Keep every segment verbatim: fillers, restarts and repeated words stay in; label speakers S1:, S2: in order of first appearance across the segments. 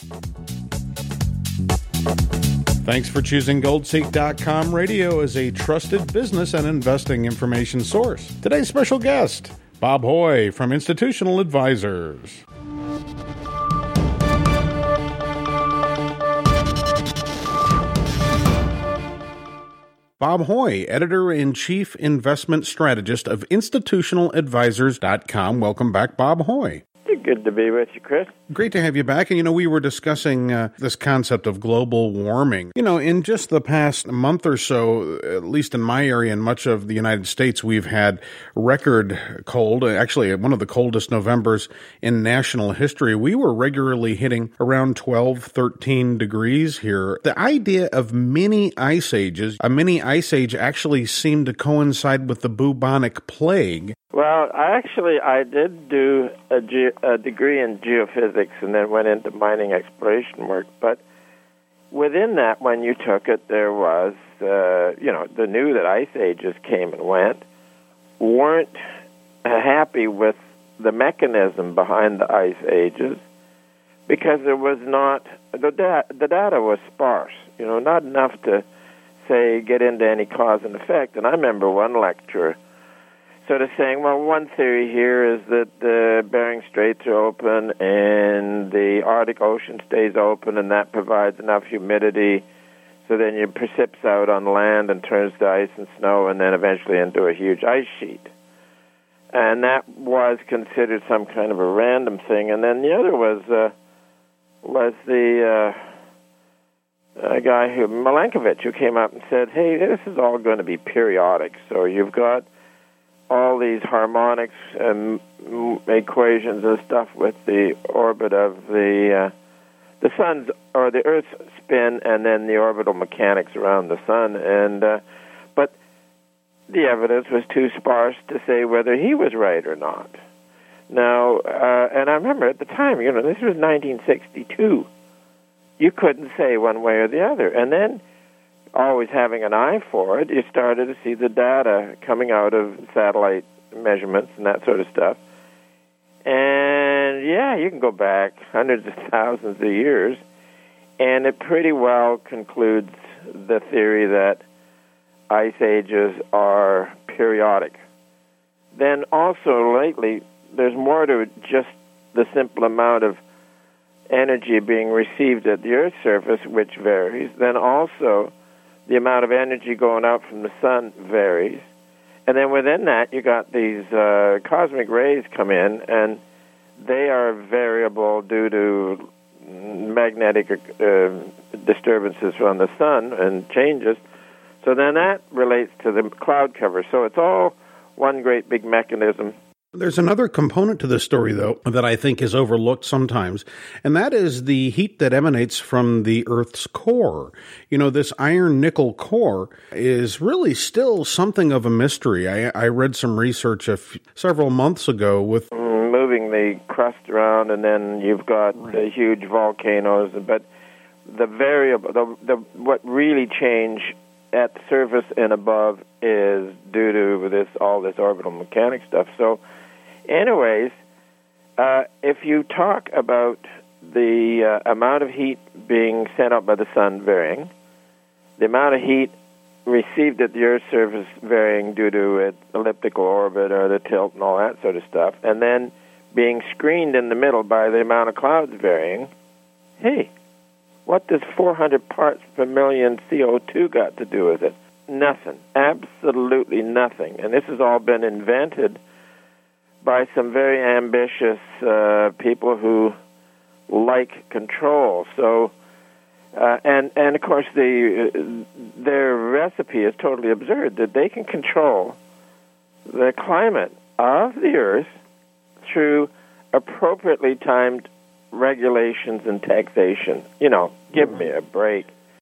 S1: Thanks for choosing Gold Seek dot com radio as a trusted business and investing information source. Today's special guest, Bob Hoye from Institutional Advisors. Bob Hoye, Editor-in-Chief Investment Strategist of Institutional Advisors dot com. Welcome back, Bob Hoye.
S2: Good to be with you, Chris.
S1: Great to have you back. And, you know, we were discussing uh, this concept of global warming. You know, in just the past month or so, at least in my area and much of the United States, we've had record cold, actually one of the coldest Novembers in national history. We were regularly hitting around twelve, thirteen degrees here. The idea of mini ice ages, a mini ice age actually seemed to coincide with the bubonic plague.
S2: Well, I actually, I did do a, ge- a degree in geophysics and then went into mining exploration work. But within that, when you took it, there was, uh, you know, the knew that ice ages came and went, weren't happy with the mechanism behind the ice ages because there was not, the, da- the data was sparse, you know, not enough to, say, get into any cause and effect. And I remember one lecturer sort of saying, well, one theory here is that the Bering Straits are open and the Arctic Ocean stays open, and that provides enough humidity so then it precipitates out on land and turns to ice and snow and then eventually into a huge ice sheet. And that was considered some kind of a random thing. And then the other was uh, was the uh, a guy who, Milankovitch, who came up and said, hey, this is all going to be periodic. So you've got all these harmonics and equations and stuff with the orbit of the uh, the sun's or the Earth's spin, and then the orbital mechanics around the sun. And uh, but the evidence was too sparse to say whether he was right or not. Now, uh, and I remember at the time, you know, this was nineteen sixty-two. You couldn't say one way or the other, and then, always having an eye for it, you started to see the data coming out of satellite measurements and that sort of stuff. And, yeah, you can go back hundreds of thousands of years, and it pretty well concludes the theory that ice ages are periodic. Then also, lately, there's more to just the simple amount of energy being received at the Earth's surface, which varies. Then also, the amount of energy going out from the sun varies. And then within that, you got these uh, cosmic rays come in, and they are variable due to magnetic uh, disturbances from the sun and changes. So then that relates to the cloud cover. So it's all one great big mechanism.
S1: There's another component to this story, though, that I think is overlooked sometimes, and that is the heat that emanates from the Earth's core. You know, this iron-nickel core is really still something of a mystery. I, I read some research a f- several months ago with
S2: moving the crust around, and then you've got right. the huge volcanoes. But the variable, the, the what really changed at the surface and above is due to this all this orbital mechanics stuff. So, anyways, uh, if you talk about the uh, amount of heat being sent out by the sun varying, the amount of heat received at the Earth's surface varying due to its elliptical orbit or the tilt and all that sort of stuff, and then being screened in the middle by the amount of clouds varying, hey, what does four hundred parts per million C O two got to do with it? Nothing. Absolutely nothing. And this has all been invented by some very ambitious uh, people who like control. So, uh, and and of course, the uh, their recipe is totally absurd. That they can control the climate of the Earth through appropriately timed regulations and taxation. You know, give me a break.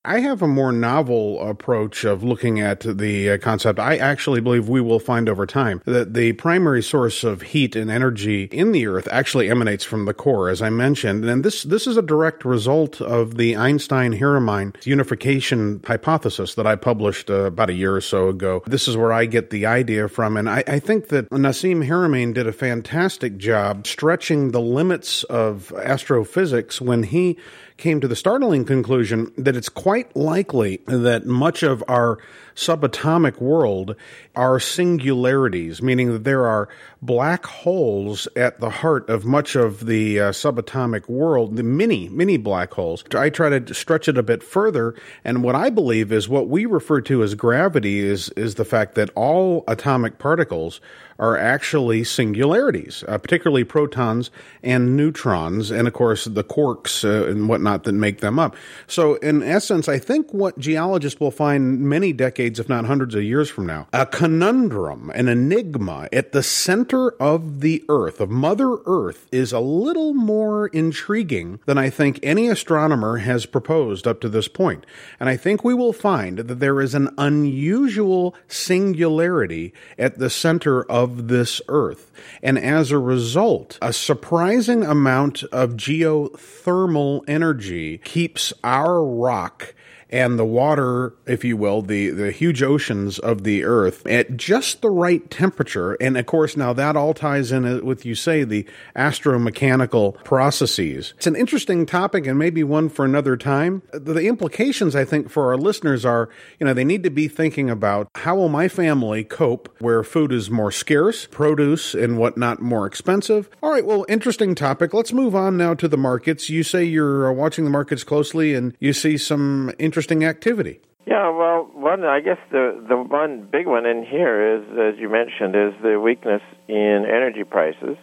S1: I have a more novel approach of looking at the uh, concept. I actually believe we will find over time that the primary source of heat and energy in the Earth actually emanates from the core, as I mentioned. And this, this is a direct result of the Einstein-Hermine unification hypothesis that I published uh, about a year or so ago. This is where I get the idea from. And I, I think that Nassim Haramein did a fantastic job stretching the limits of astrophysics when he came to the startling conclusion that it's quite likely that much of our subatomic world are singularities, meaning that there are black holes at the heart of much of the uh, subatomic world, the mini, mini black holes. I try to stretch it a bit further, and what I believe is what we refer to as gravity is, is the fact that all atomic particles are actually singularities, uh, particularly protons and neutrons, and of course the quarks uh, and whatnot that make them up. So in essence, I think what geologists will find many decades, if not hundreds of years from now, a conundrum, an enigma at the center of the Earth, of Mother Earth, is a little more intriguing than I think any astronomer has proposed up to this point. And I think we will find that there is an unusual singularity at the center of Of this Earth. And as a result, a surprising amount of geothermal energy keeps our rock and the water, if you will, the, the huge oceans of the Earth at just the right temperature. And of course, now that all ties in with, you say, the astromechanical processes. It's an interesting topic and maybe one for another time. The implications, I think, for our listeners are, you know, they need to be thinking about how will my family cope where food is more scarce, produce and whatnot more expensive. All right, well, interesting topic. Let's move on now to the markets. You say you're watching the markets closely and you see some interesting Interesting activity.
S2: Yeah, well, one I guess the the one big one in here is, as you mentioned, is the weakness in energy prices.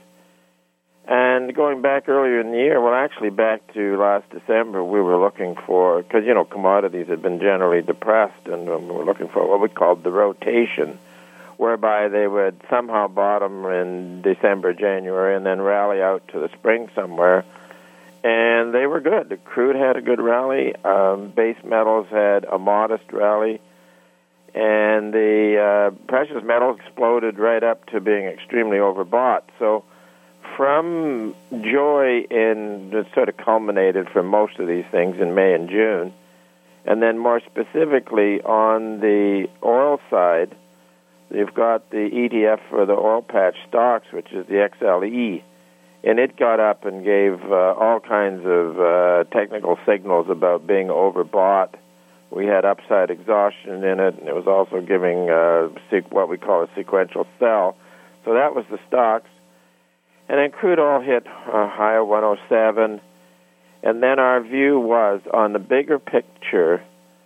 S2: And going back earlier in the year, well, actually back to last December, we were looking for, because, you know, commodities had been generally depressed, and we were looking for what we called the rotation, whereby they would somehow bottom in December, January, and then rally out to the spring somewhere. And they were good. The crude had a good rally. Um, base metals had a modest rally. And the uh, precious metals exploded right up to being extremely overbought. So from joy in, it sort of culminated for most of these things in May and June. And then more specifically on the oil side, you've got the E T F for the oil patch stocks, which is the X L E. And it got up and gave uh, all kinds of uh, technical signals about being overbought. We had upside exhaustion in it, and it was also giving uh, what we call a sequential sell. So that was the stocks. And then crude oil hit a high of one oh seven. And then our view was, on the bigger picture,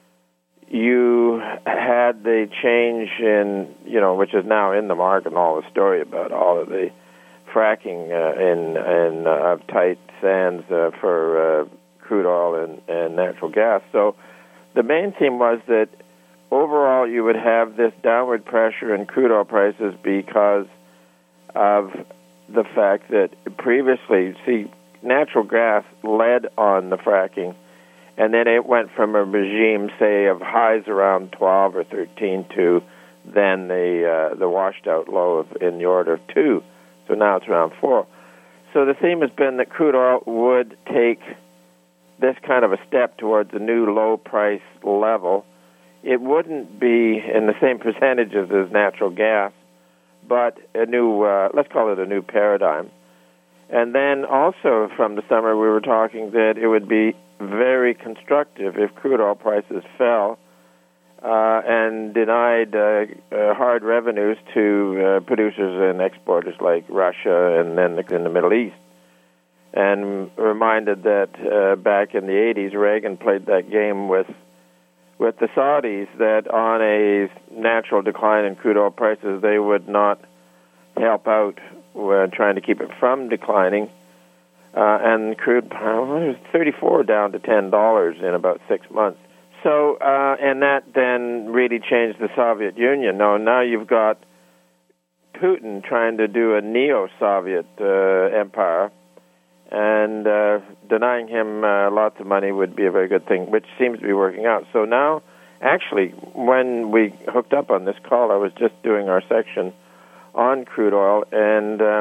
S2: you had the change in, you know, which is now in the market, and all the story about all of the fracking uh, in, in uh, tight sands uh, for uh, crude oil and, and natural gas. So the main theme was that overall you would have this downward pressure in crude oil prices because of the fact that previously, see, natural gas led on the fracking, and then it went from a regime, say, of highs around twelve or thirteen to then the uh, the washed-out low of in the order of two. So now it's around four. So the theme has been that crude oil would take this kind of a step towards a new low price level. It wouldn't be in the same percentages as natural gas, but a new, uh, let's call it a new paradigm. And then also from the summer we were talking that it would be very constructive if crude oil prices fell Uh, and denied uh, uh, hard revenues to uh, producers and exporters like Russia and then in the Middle East. And reminded that uh, back in the eighties, Reagan played that game with with the Saudis, that on a natural decline in crude oil prices, they would not help out when trying to keep it from declining. Uh, and crude, uh, it was thirty-four down to ten dollars in about six months. So, uh, and that then really changed the Soviet Union. Now, now you've got Putin trying to do a neo-Soviet uh, empire, and uh, denying him uh, lots of money would be a very good thing, which seems to be working out. So now, actually, when we hooked up on this call, I was just doing our section on crude oil, and uh,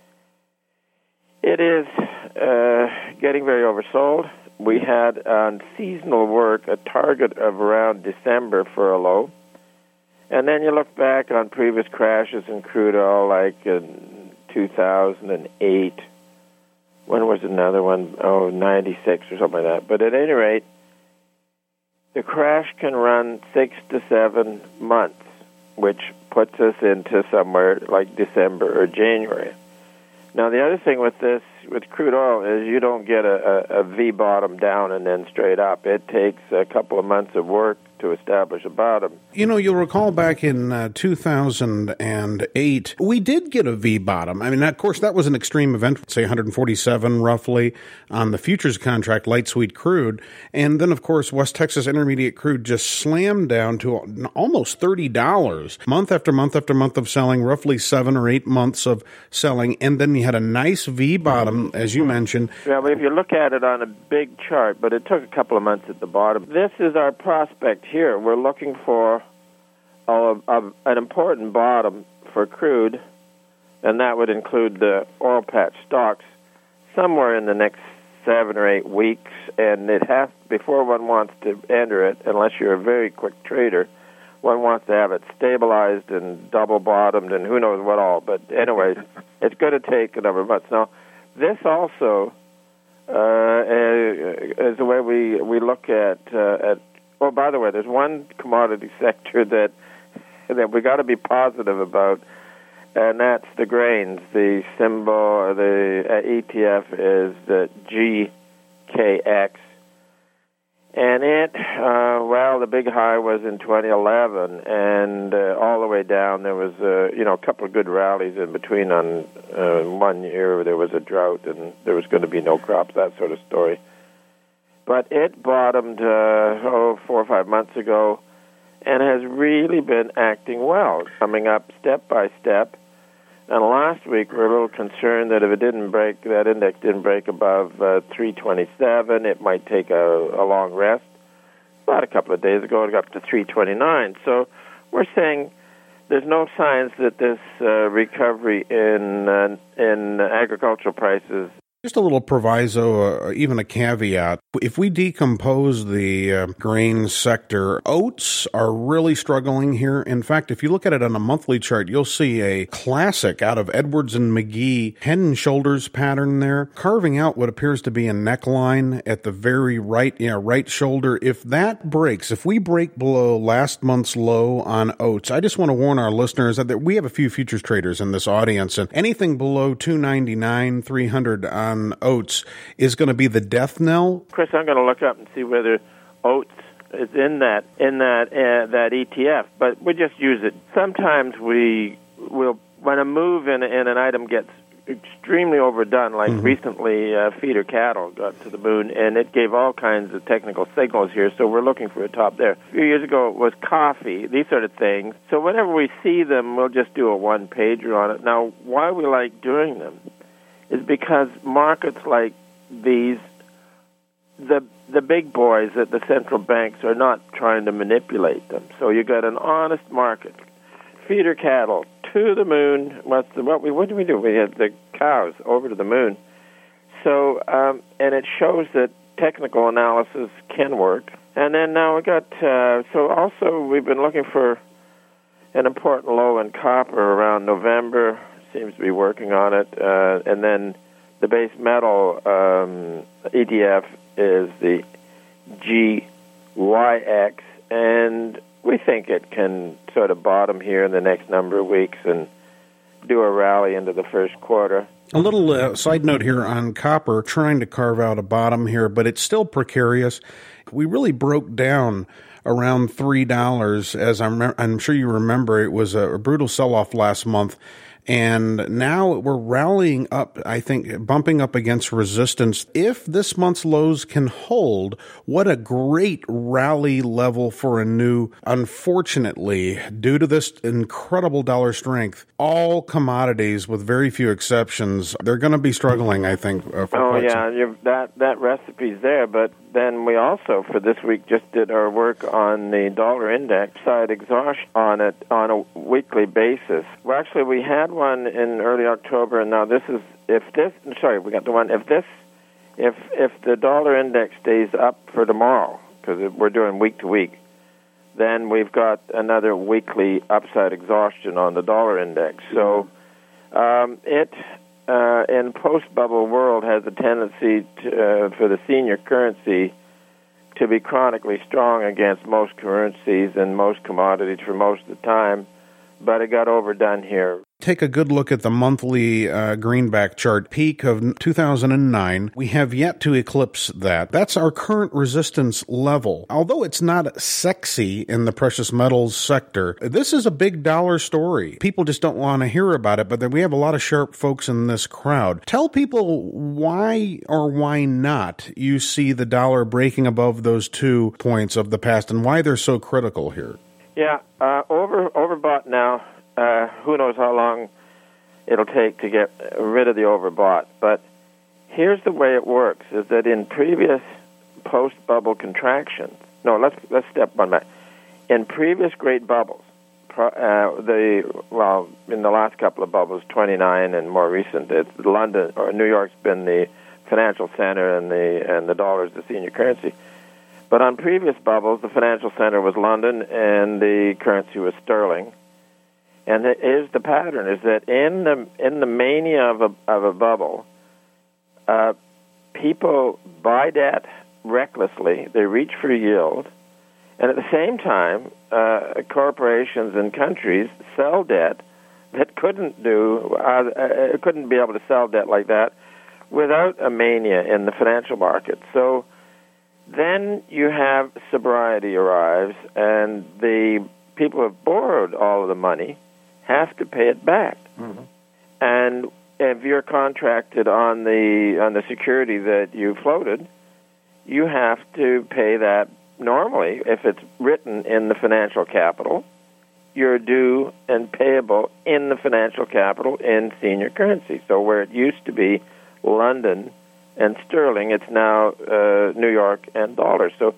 S2: it is uh, getting very oversold. We had on seasonal work a target of around December for a low. And then you look back on previous crashes in crude oil, like in two thousand eight. When was another one? Oh, ninety-six or something like that. But at any rate, the crash can run six to seven months, which puts us into somewhere like December or January. Now, the other thing with this, with crude oil, is you don't get a, a, a V bottom down and then straight up. It takes a couple of months of work to establish a bottom.
S1: You know, you'll recall back in uh, two thousand eight, we did get a V bottom. I mean, of course, that was an extreme event, say one forty-seven roughly on the futures contract, light sweet crude. And then, of course, West Texas Intermediate crude just slammed down to almost thirty dollars. Month after month after month of selling, roughly seven or eight months of selling. And then you had a nice V bottom, as you mentioned.
S2: Yeah, but if you look at it on a big chart, but it took a couple of months at the bottom. This is our prospect here. We're looking for a, a, an important bottom for crude, and that would include the oil patch stocks, somewhere in the next seven or eight weeks. And it has, before one wants to enter it, unless you're a very quick trader, one wants to have it stabilized and double bottomed and who knows what all. But anyway, it's going to take a number of months. Now, this also uh, is the way we we look at uh, at. Oh, by the way, there's one commodity sector that that we got to be positive about, and that's the grains. The symbol, or the uh, E T F is the G K X, and it, uh, well, the big high was in twenty eleven, and uh, all the way down there was, uh, you know, a couple of good rallies in between. On uh, one year there was a drought, and there was going to be no crops, that sort of story. But it bottomed, uh, oh, four or five months ago, and has really been acting well, coming up step by step. And last week we were a little concerned that if it didn't break, that index didn't break above uh, three twenty-seven, it might take a, a long rest. About a couple of days ago, it got up to three twenty-nine. So we're saying there's no signs that this uh, recovery in uh, in agricultural prices.
S1: Just a little proviso, uh, even a caveat. If we decompose the uh, grain sector, oats are really struggling here. In fact, if you look at it on a monthly chart, you'll see a classic out of Edwards and McGee head and shoulders pattern there, carving out what appears to be a neckline at the very right, you know, right shoulder. If that breaks, if we break below last month's low on oats, I just want to warn our listeners that we have a few futures traders in this audience, and anything below two ninety-nine, three hundred on oats is going to be the death knell.
S2: Chris, I'm going to look up and see whether oats is in that in that uh, that E T F, but we just use it. Sometimes we will, when a move in, in an item gets extremely overdone, like mm-hmm. recently uh, feeder cattle got to the moon, and it gave all kinds of technical signals here, so we're looking for a top there. A few years ago it was coffee, these sort of things. So whenever we see them, we'll just do a one-pager on it. Now, why we like doing them is because markets like these, the the big boys at the central banks are not trying to manipulate them. So you got an honest market. Feeder cattle to the moon. What's the, what we what do we do? We had the cows over to the moon. So um, and it shows that technical analysis can work. And then now we got uh, so also we've been looking for an important low in copper around November. Seems to be working on it. Uh, and then the base metal um, E T F is the G Y X, and we think it can sort of bottom here in the next number of weeks and do a rally into the first quarter.
S1: A little uh, side note here on copper, trying to carve out a bottom here, but it's still precarious. We really broke down around three dollars, as I'm, I'm sure you remember. It was a brutal sell-off last month. And now we're rallying up, I think, bumping up against resistance. If this month's lows can hold, what a great rally level for a new. Unfortunately, due to this incredible dollar strength, all commodities, with very few exceptions, they're going to be struggling, I think. Uh, for
S2: oh, yeah,
S1: some.
S2: You're, that, that recipe's there, but then we also, for this week, just did our work on the dollar index side exhaust on it on a weekly basis. Well, actually, we had one in early October, and now this is, if this, sorry, we got the one, if this, if if the dollar index stays up for tomorrow, because we're doing week to week, then we've got another weekly upside exhaustion on the dollar index. So um, it, uh, in post-bubble world, has a tendency to, uh, for the senior currency to be chronically strong against most currencies and most commodities for most of the time, but it got overdone here.
S1: Take a good look at the monthly uh, greenback chart, peak of two thousand nine. We have yet to eclipse that. That's our current resistance level. Although it's not sexy in the precious metals sector, this is a big dollar story. People just don't want to hear about it, but then we have a lot of sharp folks in this crowd. Tell people why or why not you see the dollar breaking above those two points of the past and why they're so critical here.
S2: Yeah, uh, over overbought now. Uh, who knows how long it'll take to get rid of the overbought. But here's the way it works, is that in previous post-bubble contractions, no, let's let's step one back. In previous great bubbles, uh, the well, in the last couple of bubbles, twenty-nine and more recent, it's London or New York's been the financial center and the and the dollar's the senior currency. But on previous bubbles, the financial center was London and the currency was sterling. And it is the pattern is that in the in the mania of a of a bubble, uh, people buy debt recklessly. They reach for yield, and at the same time, uh, corporations and countries sell debt that couldn't do uh, uh, couldn't be able to sell debt like that without a mania in the financial market. So then you have sobriety arrives, and the people who have borrowed all of the money have to pay it back. Mm-hmm. And if you're contracted on the on the security that you floated, you have to pay that normally. If it's written in the financial capital, you're due and payable in the financial capital in senior currency. So where it used to be London and sterling, it's now uh, New York and dollars. So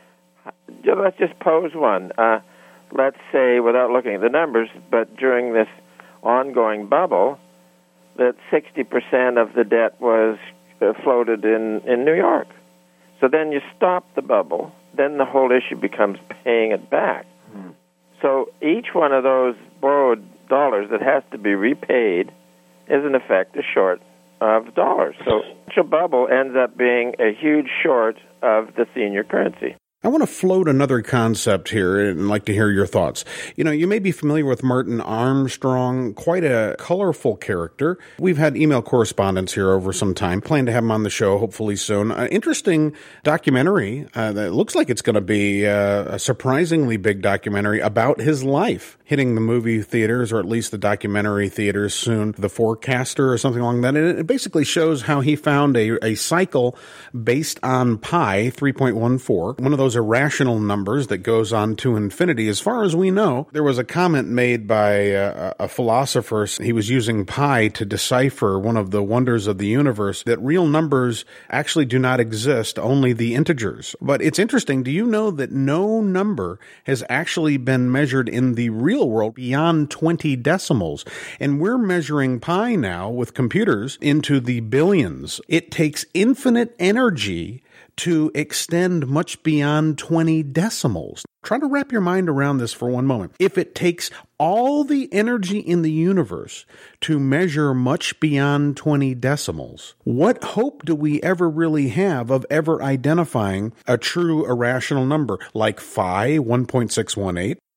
S2: let's just pose one. Uh, let's say, without looking at the numbers, but during this ongoing bubble, that sixty percent of the debt was uh, floated in, in New York. So then you stop the bubble, then the whole issue becomes paying it back. Hmm. So each one of those borrowed dollars that has to be repaid is, in effect, a short of dollars. So such a bubble ends up being a huge short of the senior currency.
S1: I want to float another concept here and like to hear your thoughts. You know, you may be familiar with Martin Armstrong, quite a colorful character. We've had email correspondence here over some time. Plan to have him on the show hopefully soon. An interesting documentary uh, that looks like it's going to be uh, a surprisingly big documentary about his life, hitting the movie theaters, or at least the documentary theaters soon. The Forecaster or something along that. And it basically shows how he found a, a cycle based on pi, three point one four, one of those irrational numbers that goes on to infinity. As far as we know, there was a comment made by a, a philosopher. He was using pi to decipher one of the wonders of the universe, that real numbers actually do not exist, only the integers. But it's interesting. Do you know that no number has actually been measured in the real world beyond twenty decimals? And we're measuring pi now with computers into the billions. It takes infinite energy to extend much beyond twenty decimals. Try to wrap your mind around this for one moment. If it takes all the energy in the universe to measure much beyond twenty decimals, what hope do we ever really have of ever identifying a true irrational number like phi, one point six one eight,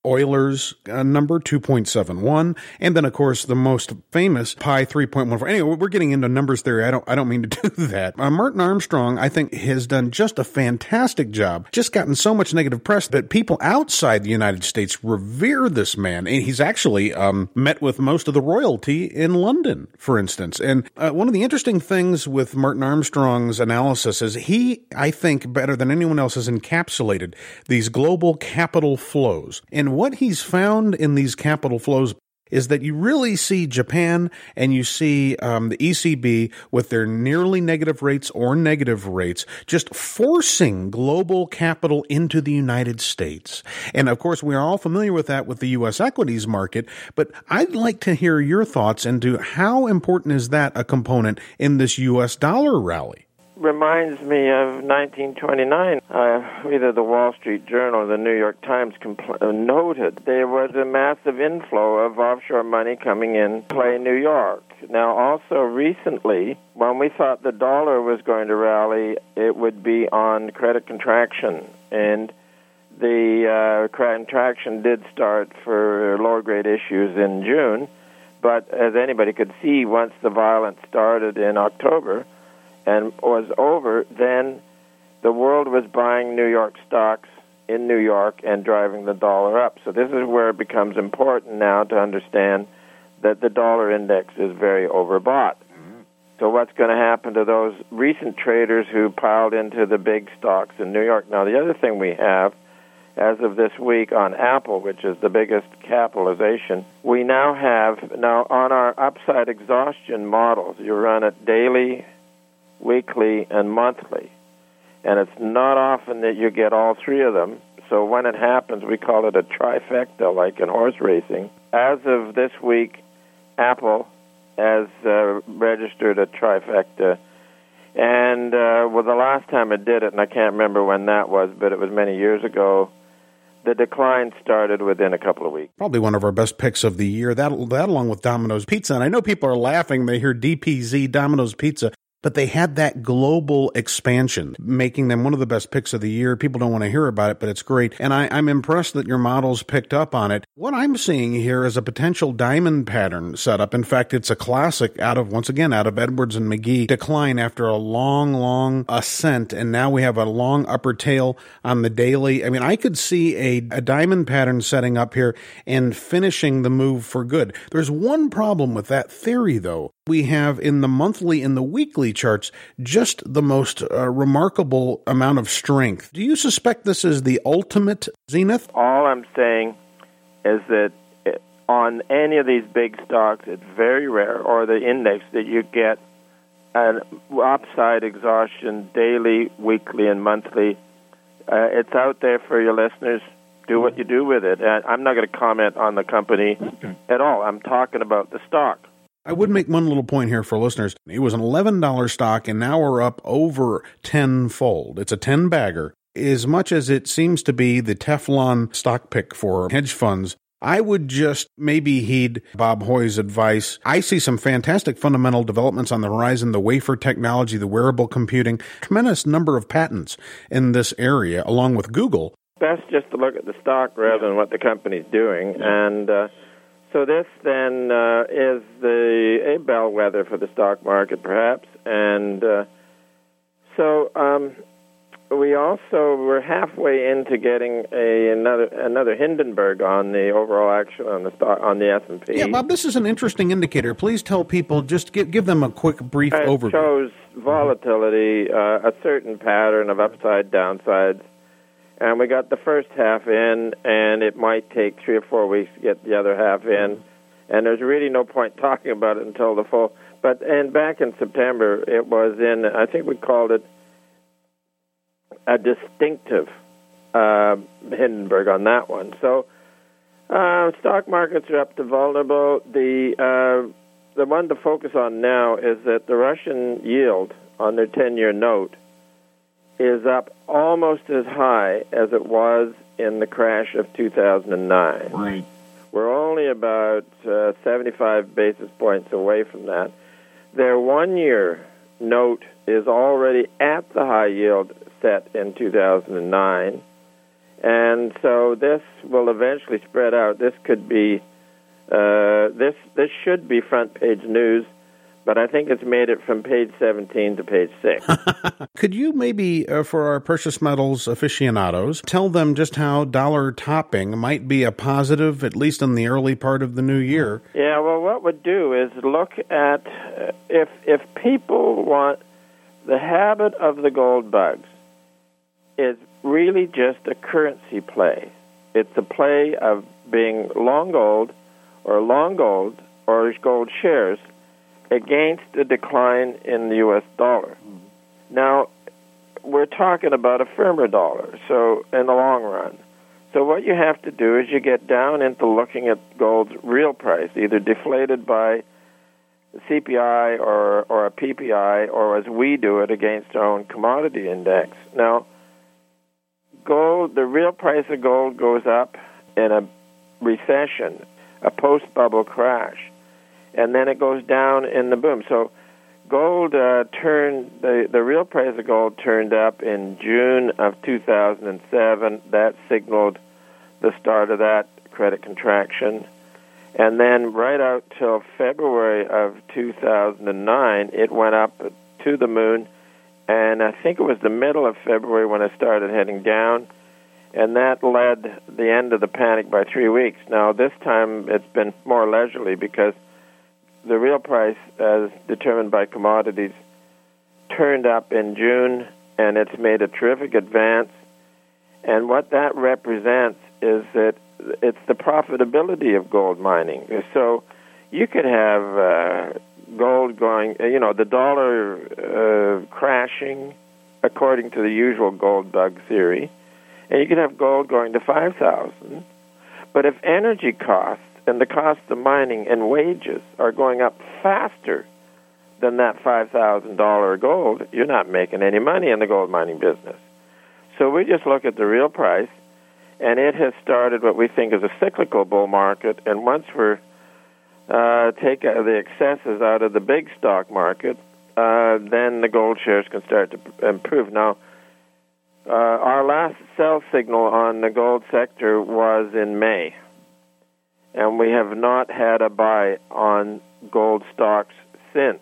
S1: Euler's uh, number, two point seven one, and then, of course, the most famous pi, three point one four. Anyway, we're getting into numbers theory. I don't I don't mean to do that. Uh, Martin Armstrong, I think, has done just a fantastic job, just gotten so much negative press that people outside the United States revere this man. And he's actually um, met with most of the royalty in London, for instance. And uh, one of the interesting things with Martin Armstrong's analysis is he, I think, better than anyone else, has encapsulated these global capital flows. And what he's found in these capital flows is that you really see Japan and you see um, the E C B with their nearly negative rates or negative rates just forcing global capital into the United States. And of course, we are all familiar with that with the U S equities market, but I'd like to hear your thoughts into how important is that a component in this U S dollar rally?
S2: Reminds me of nineteen twenty-nine. Uh, either the Wall Street Journal or the New York Times compl- uh, noted there was a massive inflow of offshore money coming in to play New York. Now, also recently, when we thought the dollar was going to rally, it would be on credit contraction. And the uh, contraction did start for lower-grade issues in June. But as anybody could see, once the violence started in October and was over, then the world was buying New York stocks in New York and driving the dollar up. So this is where it becomes important now to understand that the dollar index is very overbought. Mm-hmm. So what's going to happen to those recent traders who piled into the big stocks in New York? Now, the other thing we have, as of this week on Apple, which is the biggest capitalization, we now have, now on our upside exhaustion models, you run it daily, weekly, and monthly. And it's not often that you get all three of them. So when it happens, we call it a trifecta, like in horse racing. As of this week, Apple has uh, registered a trifecta. And uh, well, the last time it did it, and I can't remember when that was, but it was many years ago, the decline started within a couple of weeks.
S1: Probably one of our best picks of the year, that, that along with Domino's Pizza. And I know people are laughing when they hear D P Z, Domino's Pizza. But they had that global expansion, making them one of the best picks of the year. People don't want to hear about it, but it's great. And I, I'm impressed that your models picked up on it. What I'm seeing here is a potential diamond pattern setup. In fact, it's a classic out of, once again, out of Edwards and McGee, decline after a long, long ascent. And now we have a long upper tail on the daily. I mean, I could see a, a diamond pattern setting up here and finishing the move for good. There's one problem with that theory, though. We have in the monthly and the weekly charts just the most uh, remarkable amount of strength. Do you suspect this is the ultimate zenith?
S2: All I'm saying is that it, on any of these big stocks, it's very rare, or the index, that you get an upside exhaustion daily, weekly, and monthly. Uh, it's out there for your listeners. Do what you do with it. And I'm not going to comment on the company at all. I'm talking about the stock.
S1: I would make one little point here for listeners. It was an eleven dollars stock, and now we're up over tenfold. It's a ten-bagger. As much as it seems to be the Teflon stock pick for hedge funds, I would just maybe heed Bob Hoy's advice. I see some fantastic fundamental developments on the horizon, the wafer technology, the wearable computing, tremendous number of patents in this area, along with Google.
S2: Best just to look at the stock rather than what the company's doing, and uh, so this then uh, is the a bellwether for the stock market, perhaps, and uh, so um, we also were halfway into getting a another another Hindenburg on the overall action on the stock on the S and P.
S1: Yeah, Bob, this is an interesting indicator. Please tell people, just give give them a quick, brief
S2: it
S1: overview.
S2: It shows volatility, uh, a certain pattern of upside downsides. And we got the first half in, and it might take three or four weeks to get the other half in. And there's really no point talking about it until the full. But and back in September, it was in, I think we called it a distinctive uh, Hindenburg on that one. So uh, stock markets are up to vulnerable. The uh, the one to focus on now is that the Russian yield on their ten-year note is up almost as high as it was in the crash of two thousand nine.
S1: Right.
S2: We're only about uh, seventy-five basis points away from that. Their one-year note is already at the high yield set in two thousand nine, And so this will eventually spread out. This could be, uh, this this should be front page news, but I think it's made it from page seventeen to page six.
S1: Could you maybe, uh, for our precious metals aficionados, tell them just how dollar topping might be a positive, at least in the early part of the new year?
S2: Yeah, well, what we'd do is look at, uh, if if people want, the habit of the gold bugs is really just a currency play. It's a play of being long gold or long gold or gold shares against the decline in the U S dollar. Mm-hmm. Now, we're talking about a firmer dollar, so in the long run. So what you have to do is you get down into looking at gold's real price, either deflated by C P I or, or a P P I, or as we do it against our own commodity index. Now, gold, the real price of gold goes up in a recession, a post-bubble crash, and then it goes down in the boom. So gold uh, turned, the, the real price of gold turned up in June of two thousand seven. That signaled the start of that credit contraction. And then right out till February of two thousand nine, it went up to the moon. And I think it was the middle of February when it started heading down, and that led the end of the panic by three weeks. Now, this time it's been more leisurely because the real price, as determined by commodities, turned up in June, and it's made a terrific advance. And what that represents is that it's the profitability of gold mining. So you could have Uh, gold going, you know, the dollar uh, crashing according to the usual gold bug theory, and you can have gold going to five thousand. But if energy costs and the cost of mining and wages are going up faster than that five thousand dollars gold, you're not making any money in the gold mining business. So we just look at the real price, and it has started what we think is a cyclical bull market, and once we're Uh, take uh, the excesses out of the big stock market, uh, then the gold shares can start to p- improve. Now, uh, our last sell signal on the gold sector was in May, and we have not had a buy on gold stocks since.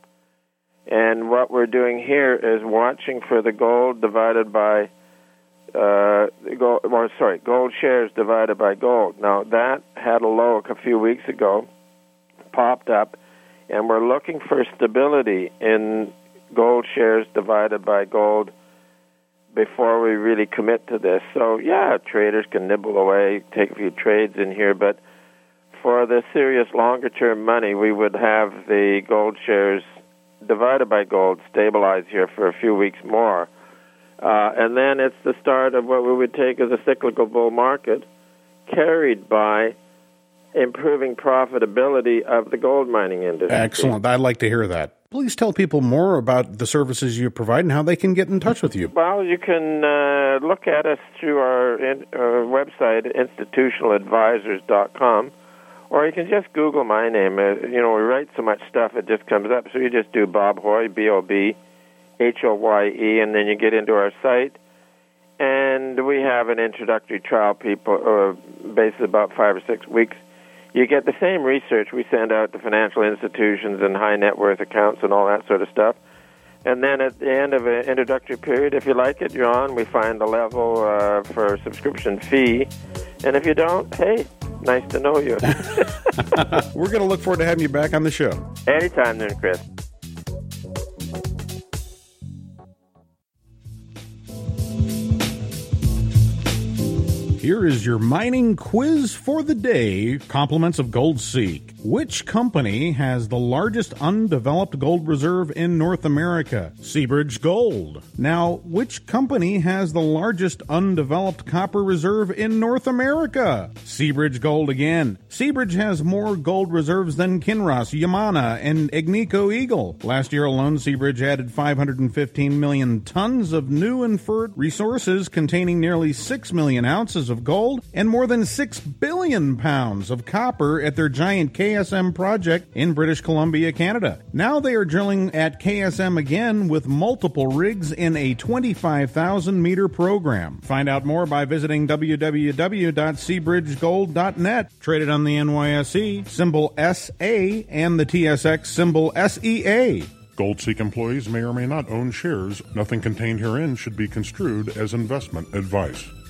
S2: And what we're doing here is watching for the gold divided by, uh, gold, or sorry, gold shares divided by gold. Now, that had a low a few weeks ago, popped up, and we're looking for stability in gold shares divided by gold before we really commit to this. So, yeah, traders can nibble away, take a few trades in here, but for the serious longer-term money, we would have the gold shares divided by gold stabilize here for a few weeks more. Uh, and then it's the start of what we would take as a cyclical bull market, carried by improving profitability of the gold mining industry.
S1: Excellent. I'd like to hear that. Please tell people more about the services you provide and how they can get in touch with you.
S2: Well, you can uh, look at us through our, in, our website, institutional advisors dot com, or you can just Google my name. Uh, you know, we write so much stuff, it just comes up. So you just do Bob Hoye, B O B H O Y E, and then you get into our site. And we have an introductory trial, people, uh, based about five or six weeks. You get the same research we send out to financial institutions and high net worth accounts and all that sort of stuff. And then at the end of an introductory period, if you like it, you're on. We find a level uh, for a subscription fee. And if you don't, hey, nice to know you.
S1: We're going to look forward to having you back on the show.
S2: Anytime then, Chris.
S1: Here is your mining quiz for the day, compliments of GoldSeek. Which company has the largest undeveloped gold reserve in North America? Seabridge Gold. Now, which company has the largest undeveloped copper reserve in North America? Seabridge Gold again. Seabridge has more gold reserves than Kinross, Yamana, and Agnico Eagle. Last year alone, Seabridge added five hundred fifteen million tons of new inferred resources containing nearly six million ounces of gold and more than six billion pounds of copper at their giant cave K S M project in British Columbia, Canada. Now they are drilling at K S M again with multiple rigs in a twenty-five thousand meter program. Find out more by visiting w w w dot seabridge gold dot net. Traded on the N Y S E, symbol S A, and the T S X, symbol S E A.
S3: GoldSeek employees may or may not own shares. Nothing contained herein should be construed as investment advice.